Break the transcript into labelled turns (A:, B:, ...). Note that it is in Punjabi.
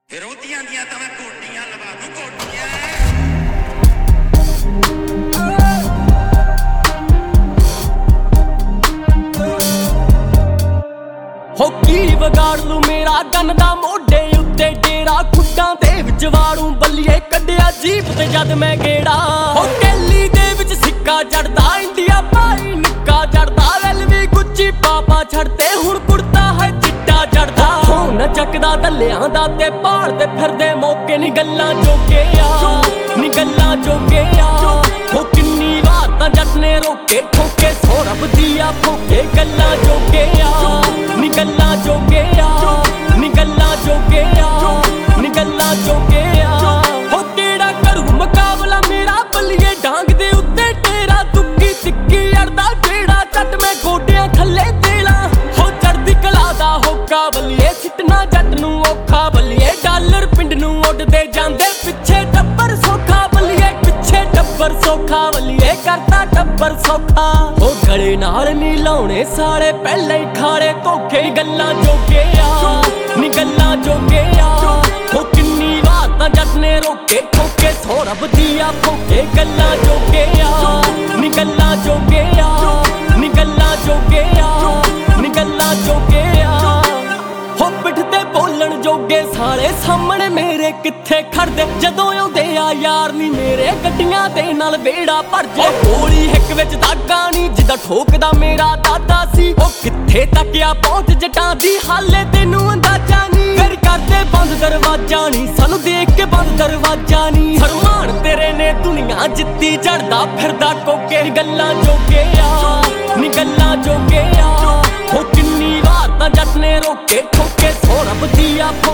A: ਵਿਰੋਧੀਆਂ ਦੀਆਂ ਤਾਂ ਮੈਂ ਕੋਟੀਆਂ ਲਵਾ ਦੂੰ ਕੋਟੀਆਂ।
B: ਹੋ ਕੀ ਵਿਗਾੜ ਲੂ ਮੇਰਾ ਗਨ ਦਾ ਮੋਢੇ ਉੱਤੇ ਡੇਰਾ ਖੁੱਡਾਂ ਦੇ ਵਿੱਚ ਵਾੜੂ ਬੱਲੀਏ ਕੱਢਿਆ ਜੀਪ ਤੇ ਜਦ ਮੈਂ ਗੇੜਾ। ਹੋ ਕੈਲੀ ਦੇ ਵਿੱਚ ਸਿੱਕਾ ਜੜਦਾ ਇੰਡੀਆ ਭਾਈ ਨਿੱਕਾ ਜੜਦਾ ਵੈਲ ਵੀ ਗੁੱਚੀ ਪਾਪਾ ਛੱਡਦੇ ਹੁਣ ਕੁੜਤਾ ਹੈ ਚਿੱਟਾ ਜੜਦਾ। ਹੁਣ ਚੱਕਦਾ ਦੱਲਿਆਂ ਦਾ ਤੇ ਭਾਲਦੇ ਫਿਰਦੇ ਮੌਕੇ ਨੀ ਗੱਲਾਂ ਜੋਗੇ ਆ ਨੀ ਗੱਲਾਂ ਜੋਗੇ ਆ। ਹੋ ਕਿੰਨੀ ਵਾਰ ਤਾਂ ਜੱਟ ਨੇ ਰੋਕੇ ਠੋਕੇ ਸੋ ਰੱਬ ਦੀਆਂ ਭੋਕੇ ਗੱਲਾਂ ਜੋਗੇ ਆ ਨੀ ਗੱਲਾਂ ਜੋਗੇ ਆ ਨੀ ਗੱਲਾਂ ਜੋਗੇ ਆ ਨੀ ਗੱਲਾਂ ਜੋਗੇ ਆ। ਹੋ ਕਿਹੜਾ ਕਰੂ ਮੁਕਾਬਲਾ ਮੇਰਾ ਬੱਲੀਏ ਡਾਂਗ ਦੇ ਉੱਤੇ ਤੇਰਾ ਤੁੱਕੀ ਤਿੱਕੀ ਅੜਦਾ ਜਿਹੜਾ ਜੱਟ ਮੈਂ ਗੋਡਿਆਂ ਥੱਲੇ ਦੇਲਾ। ਹੋ ਚੜਦੀ ਕਲਾ ਦਾ ਹੋਕਾ ਬੱਲੀਏ ਸਿੱਟਣਾ ਜੱਟ ਨੂੰ ਔਖਾ ਬੱਲੀਏ ਡਾਲਰ ਪਿੰਡ ਨੂੰ ਉੱਡਦੇ ਜਾਂਦੇ ਪਿੱਛੇ ਟੱਬਰ ਸੌਖਾ ਬੱਲੀਏ ਪਿੱਛੇ ਟੱਬਰ ਸੌਖਾ ਬੱਲੀਏ ਕਰਤਾ ਟੱਬਰ ਸੌਖਾ। ਉਹ ਗਲੇ ਨਾਲ ਨੀ ਲਾਉਣੇ ਸਾਲੇ ਪਹਿਲਾਂ ਹੀ ਖਾਲੇ ਧੋਖੇ ਗੱਲਾਂ ਜੋਗੇ ਆ ਨੀ ਗੱਲਾਂ ਜੋਗੇ ਆ। ਉਹ ਕਿੰਨੀ ਵਾਰ ਤਾਂ ਜੱਟ ਨੇ ਰੋਕੇ ਠੋਕੇ ਸੋ ਰੱਬ ਦੀਆਂ ਭੋਕੇ ਗੱਲਾਂ ਜੋਗੇ ਆ ਨੀ ਗੱਲਾਂ ਜੋਗੇ ਆ ਨੀ ਗੱਲਾਂ ਜੋਗੇ ਆ ਨੀ ਗੱਲਾਂ ਜੋਗੇ ਆ। ਹੋ ਪਿੱਠ ਤੇ ਬੋਲਣ ਜੋਗੇ ਸਾਲੇ ਸਾਹਮਣੇ ਮੇਰੇ ਕਿੱਥੇ ਖੜਦੇ ਜਦੋਂ ਆਉਂਦੇ ਆ ਯਾਰ ਨੀ ਮੇਰੇ ਗੱਡੀਆਂ ਦੇ ਨਾਲ ਵਿਹੜਾ ਭਰ ਜੇ। ਗੋਲੀ ਹਿੱਕ ਵਿੱਚ ਦਾਗਾ ਨੀ ਜਿੱਦਾਂ ਠੋਕਦਾ ਮੇਰਾ ਦਾਦਾ ਸੀ। ਉਹ ਕਿੱਥੇ ਤੱਕ ਆ ਪਹੁੰਚ ਜਟਾਂ ਦੀ ਹਾਲੇ ਤੈਨੂੰ ਅੰਦਾਜ਼ਾ ਨੀ। ਫਿਰ ਕਰਦੇ ਬੰਦ ਦਰਵਾਜ਼ਾ ਨੀ ਸਾਨੂੰ ਦੇਖ ਕੇ ਬੰਦ ਦਰਵਾਜ਼ਾ ਨੀ। ਹਰਮਾਨ ਤੇਰੇ ਨੇ ਦੁਨੀਆ ਜਿੱਤੀ ਚੜਦਾ ਫਿਰਦਾ ਕੋਕੇ ਗੱਲਾਂ ਜੋਗੇ ਆ ਨੀ ਗੱਲਾਂ ਜੋਗੇ ਆ। ਹੋ ਕਿੰਨੀ ਵਾਰ ਤਾਂ ਜੱਟ ਨੇ ਰੋਕੇ ਠੋਕੇ ਸੋ ਰੱਬ ਦੀਆਂ